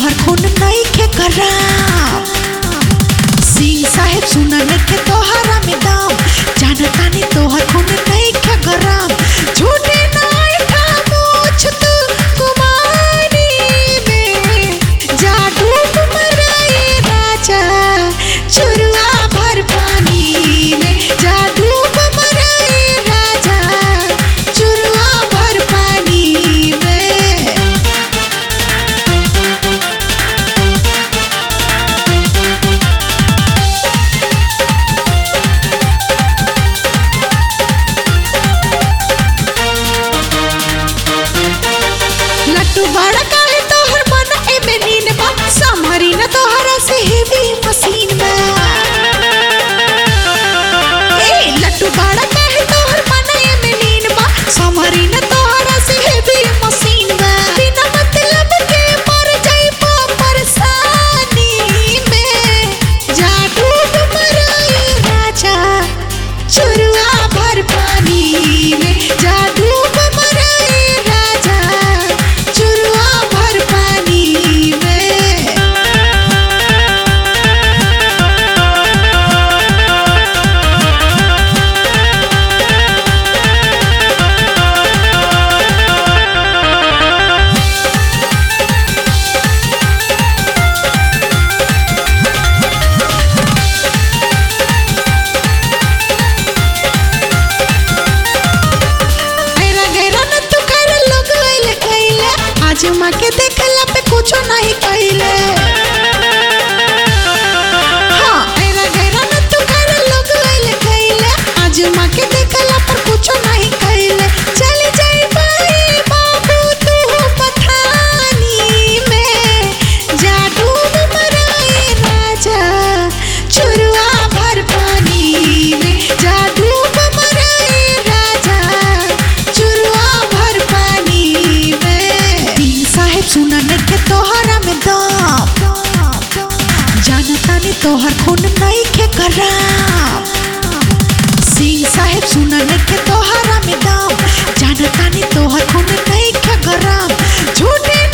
तोहर खून नहीं के गरम। सिंह साहेब सुना नहीं के तोहरा में दाम, जानता नहीं तोहर खून नहीं के गरम। झूठे नाई खामोश तू कुमारी में, जा डूब मराए राजा चुरुआ भर पानी में, जा डूब मराए राजा चुरुआ भर पानी में। लट्टू बड़ा काहे तोहर मन एमे नीन बा, संभरी न तोहरा से हेवी मशीन में। ए लट्टू बड़ा काहे तोहर मन एमे नीन बा, संभरी न तोहरा से हेवी मशीन में। बिना मतलब के मर जाइबा परेशानी में, जा डूब मराए राजा चुरुआ भर पानी में, जा डूब मराए राजा चुरुआ भर पानी में। ऐरा गैरा न तू कर लोग अइले कइले, आजमा के देखला पे कुछो नहीं कइले। हाँ ऐरा गैरा न तू कर लोग अइले कइले, आजमा के देखला पर कुछो नहीं कइले। चली जाई बाई बाबू तू पठानी में, जा डूब मराए राजा चुरुआ भर पानी में, जा डूब मराए राजा चुरुआ भर पानी में। सिंह साहेब सुना नहीं के तोहरा में दाम, जानता नहीं तोहर खून नहीं के गरम। सिंह साहेब सुना नहीं के तोहरा में दाम, जानता नहीं तोहर खून नहीं के गरम। झूठे